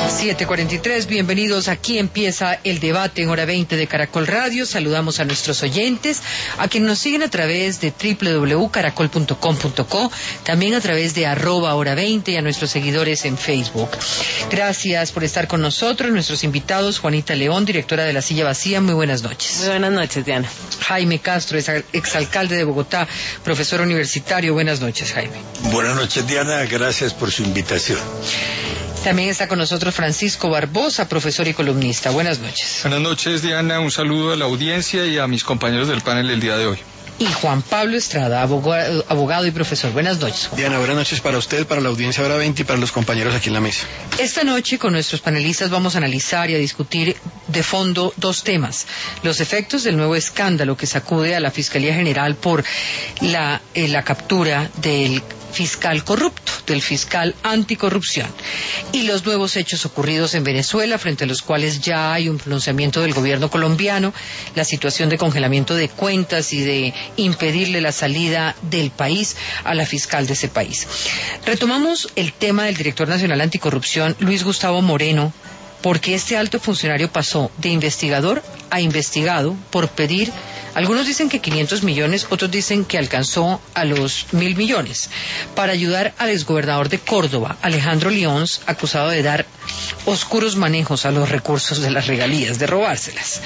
7:43, bienvenidos. Aquí empieza el debate en Hora 20 de Caracol Radio. Saludamos a nuestros oyentes, a quienes nos siguen a través de www.caracol.com.co, también a través de @Hora 20 y a nuestros seguidores en Facebook. Gracias por estar con nosotros. Nuestros invitados, Juanita León, directora de La Silla Vacía. Muy buenas noches. Muy buenas noches, Diana. Jaime Castro, exalcalde de Bogotá, profesor universitario. Buenas noches, Jaime. Buenas noches, Diana. Gracias por su invitación. También está con nosotros Francisco Barbosa, profesor y columnista. Buenas noches. Buenas noches, Diana. Un saludo a la audiencia y a mis compañeros del panel del día de hoy. Y Juan Pablo Estrada, abogado y profesor. Buenas noches, Juan. Diana, buenas noches para usted, para la audiencia Hora 20 y para los compañeros aquí en la mesa. Esta noche con nuestros panelistas vamos a analizar y a discutir de fondo dos temas: los efectos del nuevo escándalo que sacude a la Fiscalía General por la captura del fiscal corrupto, del fiscal anticorrupción, y los nuevos hechos ocurridos en Venezuela, frente a los cuales ya hay un pronunciamiento del gobierno colombiano, la situación de congelamiento de cuentas y de impedirle la salida del país a la fiscal de ese país. Retomamos el tema del director nacional anticorrupción, Luis Gustavo Moreno, porque este alto funcionario pasó de investigador a investigado por pedir, algunos dicen que 500 millones, otros dicen que alcanzó a los 1.000 millones, para ayudar al exgobernador de Córdoba, Alejandro Lions, acusado de dar oscuros manejos a los recursos de las regalías, de robárselas.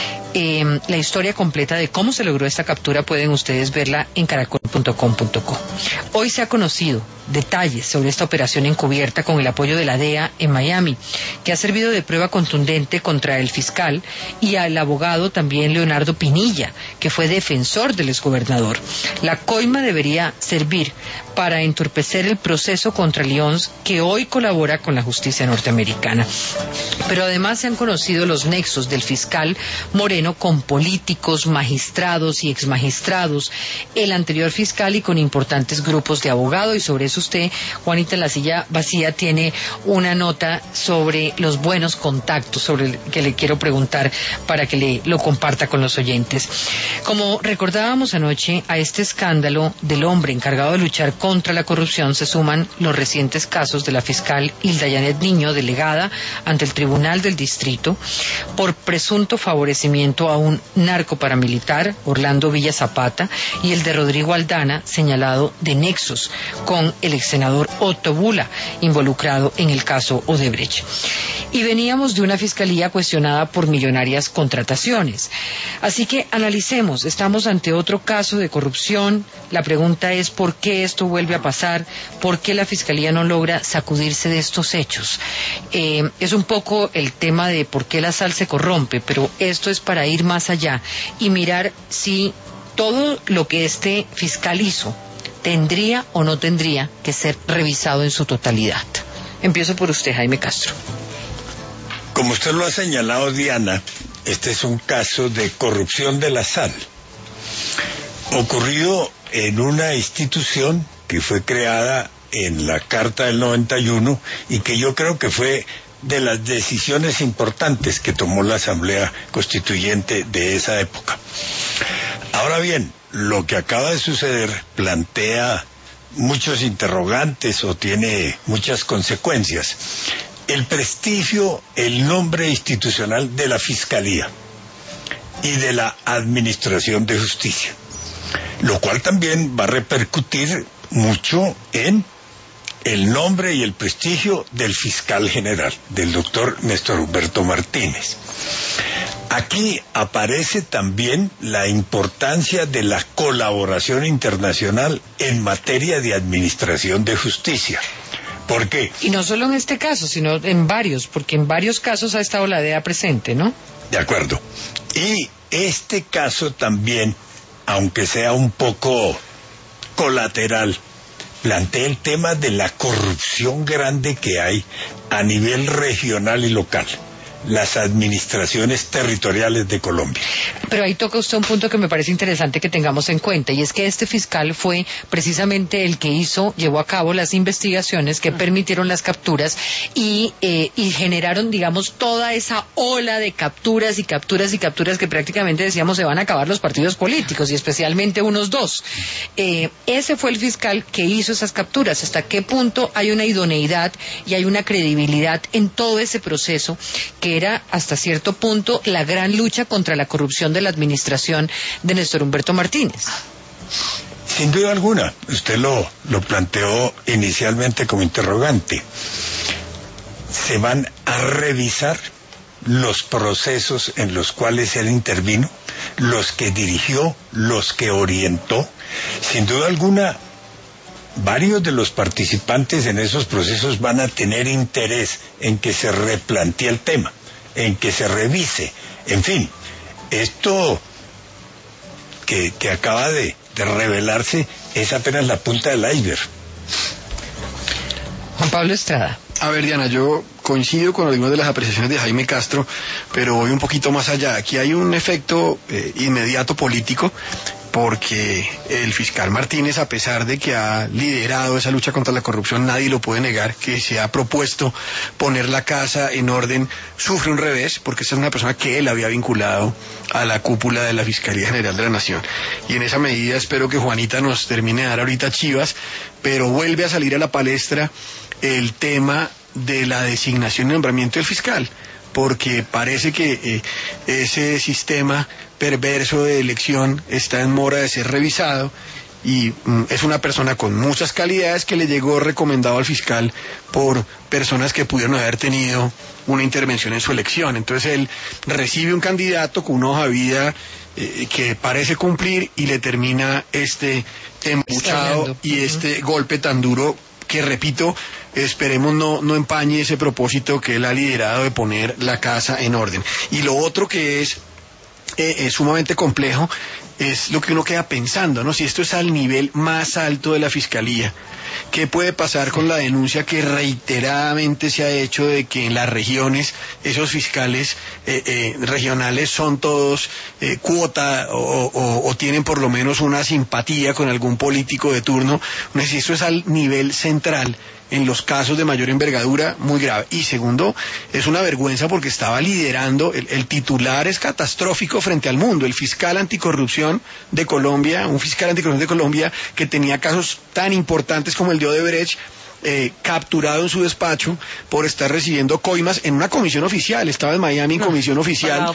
La historia completa de cómo se logró esta captura pueden ustedes verla en caracol.com.co. Hoy se ha conocido detalles sobre esta operación encubierta con el apoyo de la DEA en Miami, que ha servido de prueba contundente contra el fiscal y al abogado también Leonardo Pinilla, que fue defensor del exgobernador. La coima debería servir para entorpecer el proceso contra Lions, que hoy colabora con la justicia norteamericana. Pero además se han conocido los nexos del fiscal Moreno con políticos, magistrados y exmagistrados, el anterior fiscal y con importantes grupos de abogados, y sobre eso usted, Juanita, en La Silla Vacía, tiene una nota sobre los buenos contactos, sobre el que le quiero preguntar para que lo comparta con los oyentes. Como recordábamos anoche, a este escándalo del hombre encargado de luchar contra la corrupción se suman los recientes casos de la fiscal Hilda Yanet Niño, delegada ante el Tribunal del Distrito por presunto favorecimiento a un narco paramilitar, Orlando Villa Zapata, y el de Rodrigo Aldana, señalado de nexos con el ex senador Otto Bula, involucrado en el caso Odebrecht. Y veníamos de una fiscalía cuestionada por millonarias contrataciones. Así que analicemos, estamos ante otro caso de corrupción. La pregunta es ¿por qué esto vuelve a pasar? ¿Por qué la fiscalía no logra sacudirse de estos hechos? Es un poco el tema de por qué la sal se corrompe, pero esto es para ir más allá y mirar si todo lo que este fiscal hizo tendría o no tendría que ser revisado en su totalidad. Empiezo por usted, Jaime Castro. Como usted lo ha señalado, Diana, este es un caso de corrupción de la sal, ocurrido en una institución que fue creada en la Carta del 91 y que yo creo que fue de las decisiones importantes que tomó la Asamblea Constituyente de esa época. Ahora bien, lo que acaba de suceder plantea muchos interrogantes o tiene muchas consecuencias. El prestigio, el nombre institucional de la Fiscalía y de la Administración de Justicia, lo cual también va a repercutir mucho en el nombre y el prestigio del fiscal general, del doctor Néstor Humberto Martínez. Aquí aparece también la importancia de la colaboración internacional en materia de administración de justicia. ¿Por qué? Y no solo en este caso, sino en varios, porque en varios casos ha estado la DEA presente, ¿no? De acuerdo. Y este caso también, aunque sea un poco colateral, plantea el tema de la corrupción grande que hay a nivel regional y local. las administraciones territoriales de Colombia. Pero ahí toca usted un punto que me parece interesante que tengamos en cuenta, y es que este fiscal fue precisamente el que llevó a cabo las investigaciones que permitieron las capturas y generaron, digamos, toda esa ola de capturas y capturas y capturas que prácticamente decíamos se van a acabar los partidos políticos, y especialmente unos dos. Ese fue el fiscal que hizo esas capturas. ¿Hasta qué punto hay una idoneidad y hay una credibilidad en todo ese proceso, que era hasta cierto punto la gran lucha contra la corrupción de la administración de Néstor Humberto Martínez? Sin duda alguna, usted lo planteó inicialmente como interrogante. Se van a revisar los procesos en los cuales él intervino, los que dirigió, los que orientó. Sin duda alguna, varios de los participantes en esos procesos van a tener interés en que se replantee el tema, en que se revise. En fin, esto que acaba de revelarse es apenas la punta del iceberg. Juan Pablo Estrada. A ver, Diana, yo coincido con algunas de las apreciaciones de Jaime Castro, pero voy un poquito más allá. Aquí hay un efecto inmediato político, porque el fiscal Martínez, a pesar de que ha liderado esa lucha contra la corrupción, nadie lo puede negar, que se ha propuesto poner la casa en orden, sufre un revés, porque esa es una persona que él había vinculado a la cúpula de la Fiscalía General de la Nación. Y en esa medida espero que Juanita nos termine de dar ahorita chivas, pero vuelve a salir a la palestra el tema de la designación y nombramiento del fiscal, porque parece que ese sistema perverso de elección está en mora de ser revisado, y es una persona con muchas calidades que le llegó recomendado al fiscal por personas que pudieron haber tenido una intervención en su elección. Entonces él recibe un candidato con una hoja de vida que parece cumplir, y le termina este embuchado y este golpe tan duro que, repito, esperemos no empañe ese propósito que él ha liderado de poner la casa en orden. Y lo otro que es sumamente complejo es lo que uno queda pensando, ¿no? Si esto es al nivel más alto de la Fiscalía, ¿qué puede pasar con la denuncia que reiteradamente se ha hecho de que en las regiones esos fiscales regionales son todos cuota o tienen por lo menos una simpatía con algún político de turno? Si esto es al nivel central, en los casos de mayor envergadura, muy grave. Y segundo, es una vergüenza porque estaba liderando, el titular es catastrófico frente al mundo, el fiscal anticorrupción de Colombia, un fiscal anticorrupción de Colombia que tenía casos tan importantes como el de Odebrecht, capturado en su despacho por estar recibiendo coimas en una comisión oficial. Estaba en Miami en comisión oficial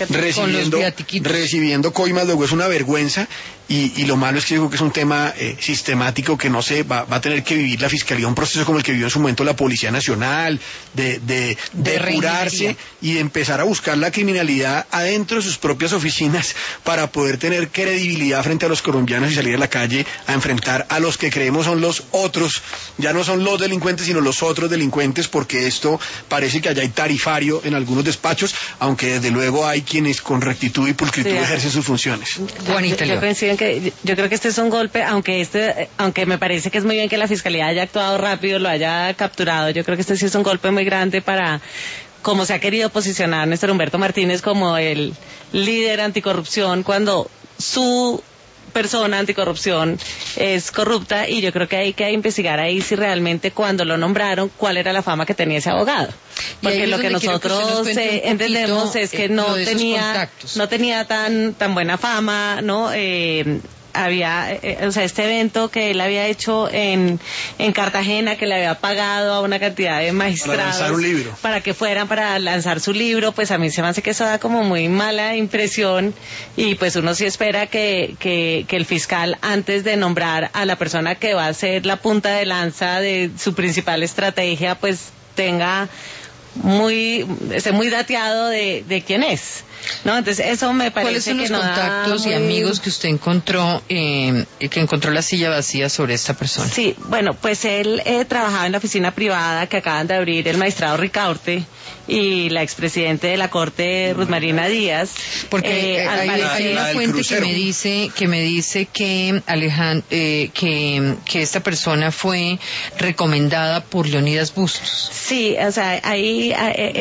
recibiendo coimas. Luego es una vergüenza, y lo malo es que yo creo que es un tema sistemático que no se va a tener que vivir la Fiscalía, un proceso como el que vivió en su momento la Policía Nacional, de depurarse y de empezar a buscar la criminalidad adentro de sus propias oficinas para poder tener credibilidad frente a los colombianos y salir a la calle a enfrentar a los que creemos son los otros. Ya no son los delincuentes, sino los otros delincuentes, porque esto parece que allá hay tarifario en algunos despachos, aunque desde luego hay quienes con rectitud y pulcritud ejercen sus funciones. Juanita, yo coincido en que yo creo que este es un golpe, aunque me parece que es muy bien que la Fiscalía haya actuado rápido, lo haya capturado. Yo creo que este sí es un golpe muy grande para cómo se ha querido posicionar Néstor Humberto Martínez como el líder anticorrupción, cuando su persona anticorrupción es corrupta, y yo creo que hay que investigar ahí si realmente cuando lo nombraron cuál era la fama que tenía ese abogado, porque lo que nosotros entendemos es que no tenía tan buena fama, ¿no? Había, este evento que él había hecho en Cartagena, que le había pagado a una cantidad de magistrados para lanzar un libro, para que fueran para lanzar su libro, pues a mí se me hace que eso da como muy mala impresión, y pues uno sí espera que el fiscal, antes de nombrar a la persona que va a ser la punta de lanza de su principal estrategia, pues esté muy dateado de quién es. No, entonces eso me parece. ¿Cuáles son los que no contactos y amigos que usted encontró, que encontró la silla vacía sobre esta persona? Sí, bueno, pues él trabajaba en la oficina privada que acaban de abrir el magistrado Ricaurte y la expresidente de la Corte, Ruth Marina Díaz. Porque hay una fuente que me dice que que esta persona fue recomendada por Leonidas Bustos. Sí, o sea, hay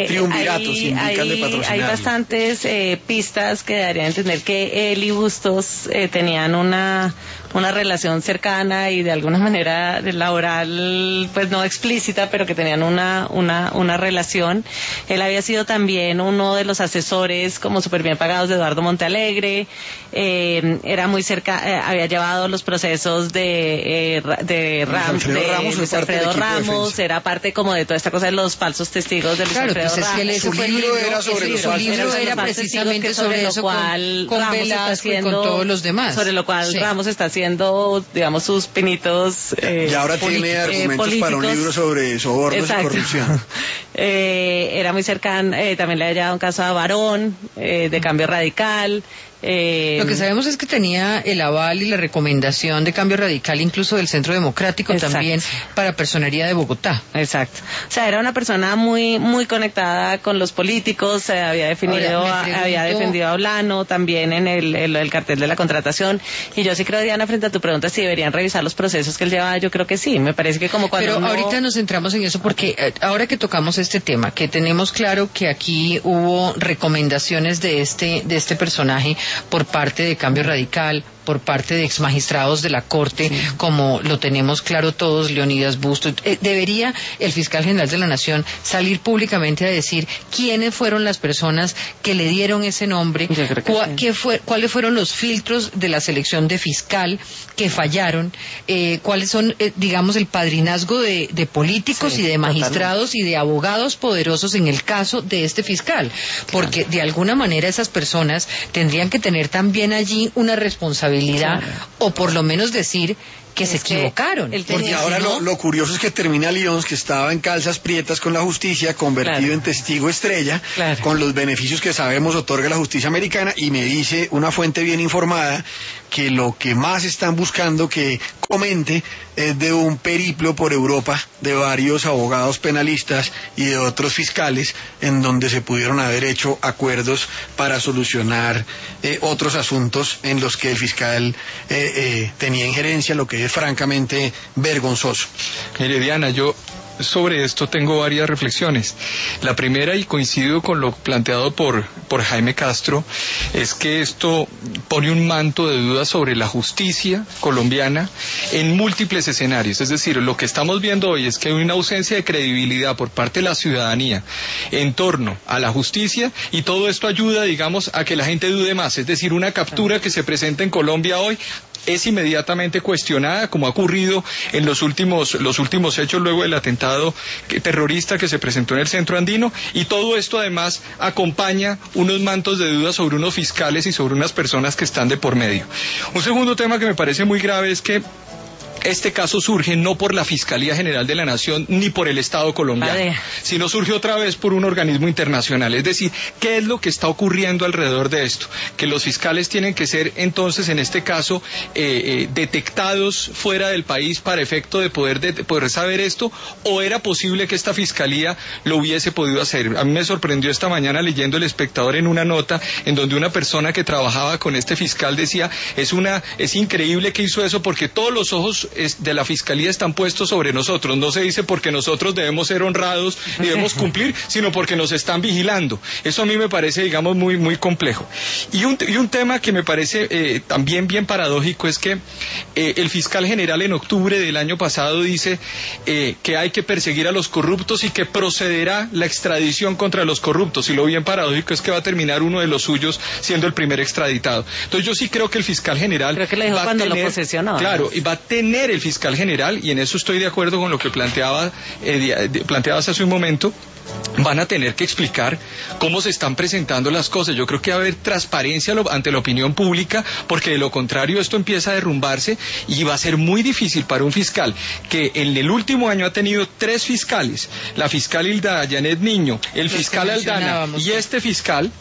bastantes pistas que darían a entender que él y Bustos tenían una relación cercana y de alguna manera laboral, pues no explícita, pero que tenían una relación. Él había sido también uno de los asesores como súper bien pagados de Eduardo Montealegre, era muy cerca, había llevado los procesos de Luis Alfredo Ramos, era parte como de toda esta cosa de los falsos testigos de Luis Alfredo Ramos. Su libro era sobre los falsos testigos. Su libro era precisamente sobre eso, con Velasco y con todos los demás. Sobre lo cual Ramos está haciendo, digamos, sus pinitos y ahora tiene argumentos políticos para un libro sobre sobornos y corrupción. Era muy cercano, también le había llevado un caso a Barón, de Cambio Radical. Lo que sabemos es que tenía el aval y la recomendación de Cambio Radical, incluso del Centro Democrático, también para Personería de Bogotá. Exacto. O sea, era una persona muy muy conectada con los políticos, había defendido a Olano también en el cartel de la contratación. Y yo sí creo, Diana, frente a tu pregunta, si deberían revisar los procesos que él llevaba, yo creo que sí. Me parece que como cuando Pero ahorita nos centramos en eso porque ahora que tocamos este tema, que tenemos claro que aquí hubo recomendaciones de este personaje por parte de Cambio Radical, por parte de exmagistrados de la Corte, como lo tenemos claro todos, Leonidas Bustos. Debería el fiscal general de la Nación salir públicamente a decir quiénes fueron las personas que le dieron ese nombre, cuáles fueron los filtros de la selección de fiscal que fallaron, cuáles son, digamos, el padrinazgo de políticos y de magistrados y de abogados poderosos en el caso de este fiscal, porque de alguna manera esas personas tendrían que tener también allí una responsabilidad, o por lo menos decir que se equivocaron. Porque ahora lo curioso es que termina Lyons, que estaba en calzas prietas con la justicia, convertido en testigo estrella, con los beneficios que sabemos otorga la justicia americana, y me dice una fuente bien informada que lo que más están buscando que comente es de un periplo por Europa de varios abogados penalistas y de otros fiscales en donde se pudieron haber hecho acuerdos para solucionar otros asuntos en los que el fiscal tenía injerencia, lo que es francamente vergonzoso. Mire, Diana, yo sobre esto tengo varias reflexiones. La primera, y coincido con lo planteado por Jaime Castro, es que esto pone un manto de dudas sobre la justicia colombiana en múltiples escenarios. Es decir, lo que estamos viendo hoy es que hay una ausencia de credibilidad por parte de la ciudadanía en torno a la justicia, y todo esto ayuda, digamos, a que la gente dude más. Es decir, una captura que se presenta en Colombia hoy es inmediatamente cuestionada, como ha ocurrido en los últimos hechos luego del atentado terrorista que se presentó en el centro andino, y todo esto además acompaña unos mantos de duda sobre unos fiscales y sobre unas personas que están de por medio. Un segundo tema que me parece muy grave es que este caso surge no por la Fiscalía General de la Nación ni por el Estado colombiano, sino surge otra vez por un organismo internacional. Es decir, ¿qué es lo que está ocurriendo alrededor de esto? Que los fiscales tienen que ser entonces, en este caso, detectados fuera del país para efecto de poder saber esto, o era posible que esta Fiscalía lo hubiese podido hacer. A mí me sorprendió esta mañana leyendo El Espectador en una nota en donde una persona que trabajaba con este fiscal decía, es increíble que hizo eso porque todos los ojos de la Fiscalía están puestos sobre nosotros. No se dice porque nosotros debemos ser honrados y debemos cumplir, sino porque nos están vigilando. Eso a mí me parece, digamos, muy muy complejo. Y un tema que me parece también bien paradójico es que el fiscal general en octubre del año pasado dice que hay que perseguir a los corruptos y que procederá la extradición contra los corruptos, y lo bien paradójico es que va a terminar uno de los suyos siendo el primer extraditado. Entonces yo sí creo que el fiscal general creo que le dijo cuando lo posesionó. Claro, y va a tener el fiscal general, y en eso estoy de acuerdo con lo que planteabas hace un momento, van a tener que explicar cómo se están presentando las cosas. Yo creo que va a haber transparencia ante la opinión pública, porque de lo contrario esto empieza a derrumbarse y va a ser muy difícil para un fiscal que en el último año ha tenido 3 fiscales, la fiscal Hilda Janet Niño, el fiscal Aldana y este fiscal,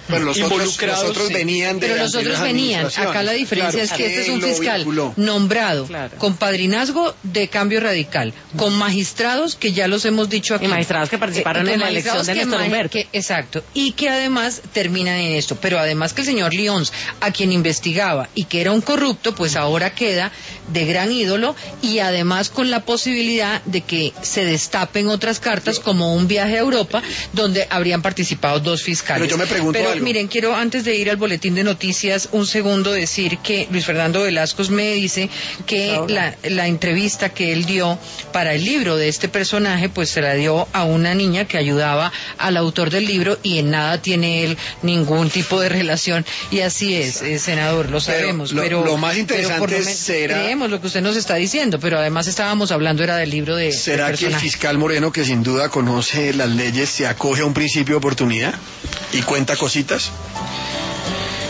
Bueno, los otros venían de Pero los otros venían. Acá la diferencia es que este es un fiscal nombrado con padrinazgo de Cambio Radical, con magistrados que ya los hemos dicho aquí. Y magistrados que participaron en la elección de Néstor Humberto. Exacto. Y que además terminan en esto. Pero además que el señor Lyons, a quien investigaba y que era un corrupto, pues ahora queda de gran ídolo, y además con la posibilidad de que se destapen otras cartas como un viaje a Europa donde habrían participado 2 fiscales. Pero yo me pregunto algo. Miren, quiero antes de ir al boletín de noticias un segundo decir que Luis Fernando Velascos me dice que la entrevista que él dio para el libro de este personaje pues se la dio a una niña que ayudaba al autor del libro, y en nada tiene él ningún tipo de relación, y así es, senador, lo sabemos, pero lo más interesante será, creemos lo que usted nos está diciendo, pero además estábamos hablando era del libro de ¿será que el fiscal Moreno, que sin duda conoce las leyes, se acoge a un principio de oportunidad y cuenta cositas?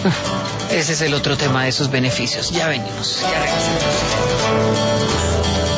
Ese es el otro tema de esos beneficios. Ya venimos, ya regresamos.